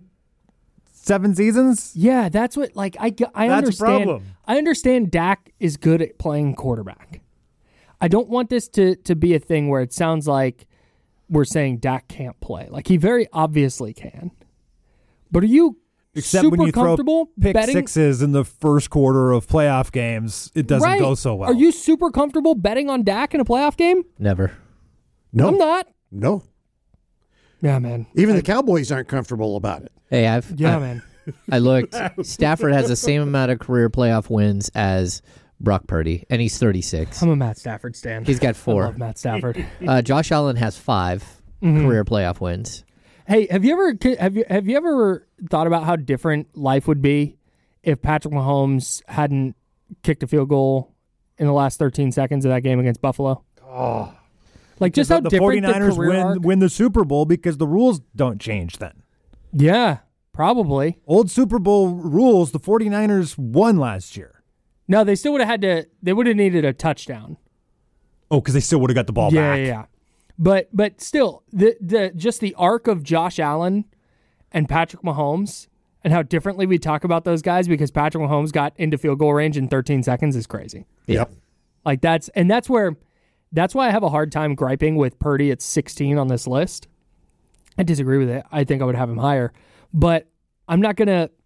7 seasons? Yeah, that's what, like, I That's a understand. problem. I understand Dak is good at playing quarterback. I don't want this to be a thing where it sounds like we're saying Dak can't play. Like, he very obviously can. But are you Except super when you throw comfortable pick betting? sixes in the first quarter of playoff games, it doesn't Right. go so well. Are you super comfortable betting on Dak in a playoff game? Never. No, I'm not. No. Yeah, man. Even the Cowboys aren't comfortable about it. Hey, Man. I looked. Stafford has the same amount of career playoff wins as Brock Purdy, and he's 36. I'm a Matt Stafford stan. He's got I 4. love Matt Stafford. Josh Allen has 5 career playoff wins. Hey, have you ever thought about how different life would be if Patrick Mahomes hadn't kicked a field goal in the last 13 seconds of that game against Buffalo? Oh, like just how the different 49ers the career arc? win the Super Bowl because the rules don't change then. Yeah, probably. Old Super Bowl rules, the 49ers won last year. No, they still would have had to. They would have needed a touchdown. Oh, because they still would have got the ball back. Yeah. But still, the just the arc of Josh Allen and Patrick Mahomes and how differently we talk about those guys because Patrick Mahomes got into field goal range in 13 seconds is crazy. Yep. Like that's why I have a hard time griping with Purdy at 16 on this list. I disagree with it. I think I would have him higher, but I'm not gonna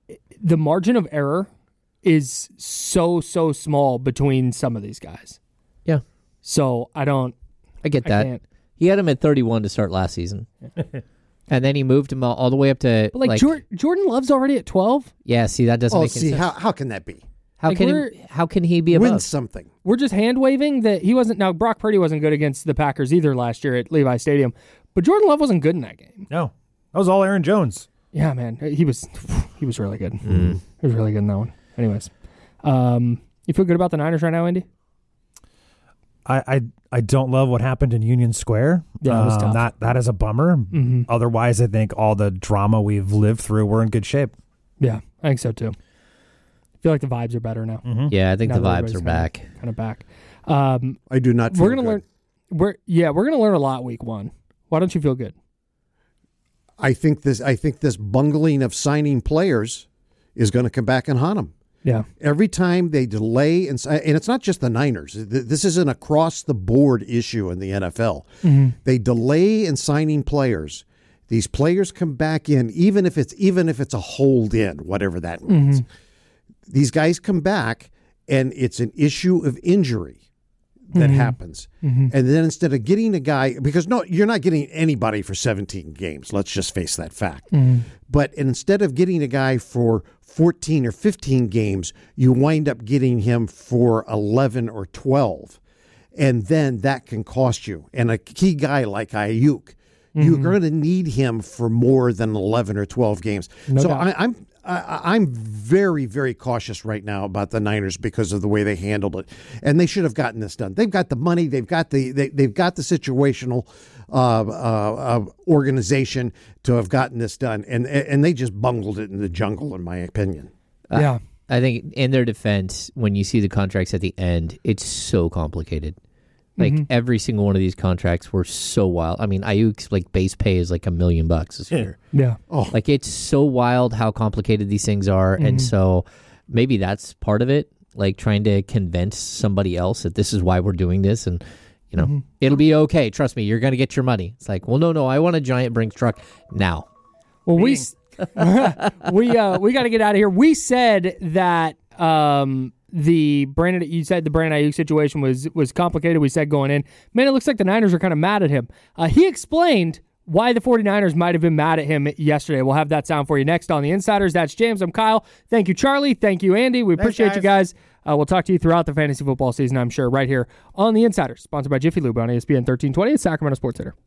the margin of error is so small between some of these guys. Yeah. So I get that. can't. He had him at 31 to start last season. And then he moved him all the way up to But Jordan Love's already at 12. Yeah, see, that doesn't Oh, make any see, sense. how can that be? How can he be above? Win something. We're just hand waving that he wasn't. Now Brock Purdy wasn't good against the Packers either last year at Levi Stadium, but Jordan Love wasn't good in that game. No, that was all Aaron Jones. Yeah, man, he was really good. He was really good in that one. Anyways, you feel good about the Niners right now, Andy? I don't love what happened in Union Square. Yeah, it was tough. That is a bummer. Mm-hmm. Otherwise, I think all the drama we've lived through, we're in good shape. Yeah, I think so too. I feel like the vibes are better now. Mm-hmm. Yeah, I think Now the that vibes are everybody's back. Kind of back. I do not feel We're gonna good. learn. We're gonna learn a lot week 1. Why don't you feel good? I think this bungling of signing players is going to come back and haunt them. Yeah. Every time they delay, and it's not just the Niners. This is an across-the-board issue in the NFL. Mm-hmm. They delay in signing players. These players come back in, even if it's a hold-in, whatever that means. Mm-hmm. These guys come back, and it's an issue of injury that happens. Mm-hmm. And then instead of getting a guy, because you're not getting anybody for 17 games. Let's just face that fact. Mm-hmm. But instead of getting a guy for 14 or 15 games, you wind up getting him for 11 or 12. And then that can cost you. And a key guy like Ayuk, you're going to need him for more than 11 or 12 games. No so doubt. I'm very, very cautious right now about the Niners because of the way they handled it, and they should have gotten this done. They've got the money, they've got the situational organization to have gotten this done, and they just bungled it in the jungle, in my opinion. Yeah. I think in their defense, when you see the contracts at the end, it's so complicated. Like every single one of these contracts were so wild. I mean, Ayuk's base pay is $1 million this year. Yeah. Oh, It's so wild how complicated these things are, and so maybe that's part of it. Trying to convince somebody else that this is why we're doing this, and it'll be okay. Trust me, you're gonna get your money. It's well, no, I want a giant Brinks truck now. Well, we got to get out of here. We said that the Brandon Ayuk situation was complicated. We said going in, man, it looks like the Niners are kind of mad at him. He explained why the 49ers might have been mad at him yesterday. We'll have that sound for you next on The Insiders. That's James. I'm Kyle. Thank you, Charlie. Thank you, Andy. We appreciate you guys. We'll talk to you throughout the fantasy football season, I'm sure, right here on The Insiders, sponsored by Jiffy Lube on ESPN 1320 at Sacramento Sports Center.